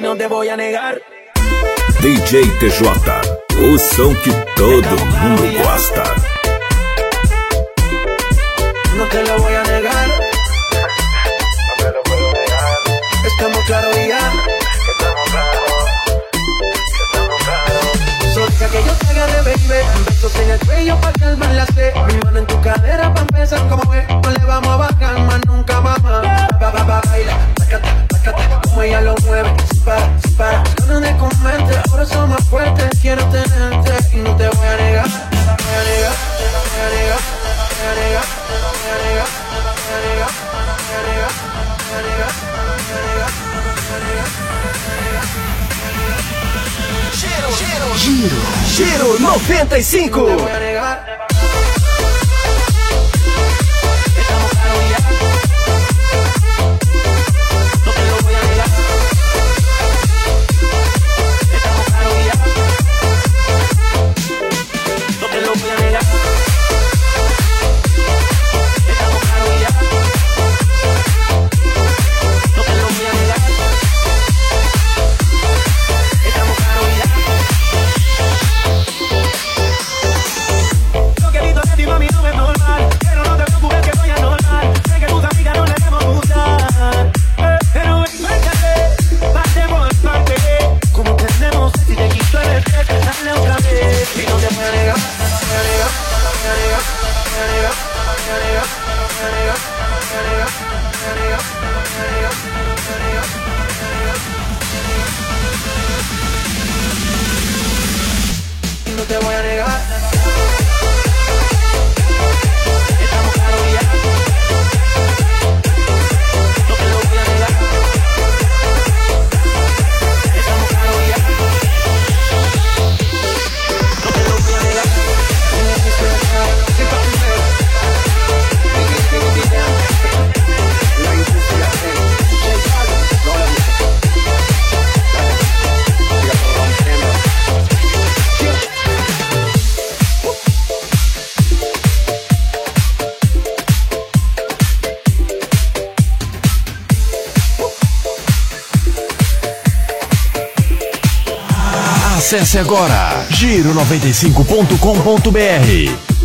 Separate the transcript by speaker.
Speaker 1: no te voy a negar.
Speaker 2: DJ TJ, o som que todo mundo gosta.
Speaker 1: No te lo voy a negar.
Speaker 3: No te lo puedo negar.
Speaker 1: Estamos claros ya.
Speaker 3: Estamos claros. Estamos claros.
Speaker 1: Solo deja que yo te agarre, baby. Besos en el cuello pa' calmar la sed. Mi mano en tu cadera pa' empezar como es. No le vamos a bajar más nunca, mamá. Baila, tácata, como ella lo mueve. Si para, no me comentes. Por eso más fuerte quiero tenerte. Y no te voy a negar.
Speaker 4: Giro 95.
Speaker 1: No te voy a negar. No te voy a negar. Estamos claros ya. No te lo voy a negar. Estamos claros ya. No te lo voy a negar.
Speaker 4: Acesse agora giro95.com.br.